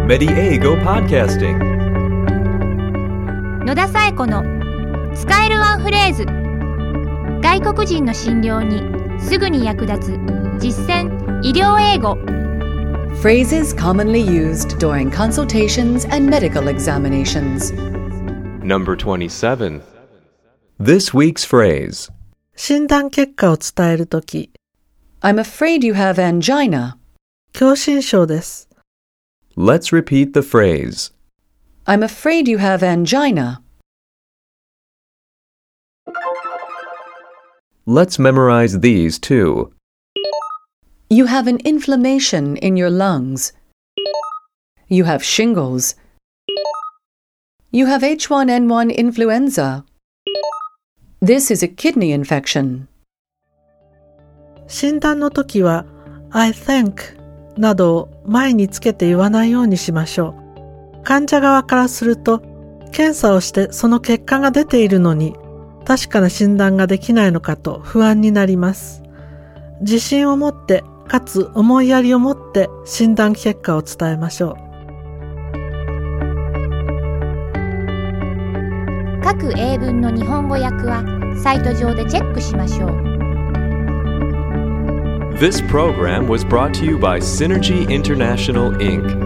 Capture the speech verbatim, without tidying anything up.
Mediego Podcasting 野田紗友子の使えるワンフレーズ。外国人の診療にすぐに役立つ実践医療英語。 Phrases commonly used during consultations and medical examinations. Number twenty-seven. This week's phrase. 診断結果を伝えるとき、 I'm afraid you have angina. 狭心症です。 Let's repeat the phrase. I'm afraid you have angina. Let's memorize these too. You have an inflammation in your lungs. You have shingles. You have H one N one influenza. This is a kidney infection. 診断のときは I think などを前につけて言わないようにしましょう。患者側からすると、検査をしてその結果が出ているのに、確かな診断ができないのかと不安になります。自信を持って、かつ思いやりを持って診断結果を伝えましょう。 各英文の日本語訳はサイト上でチェックしましょう。 This program was brought to you by Synergy International, Incorporated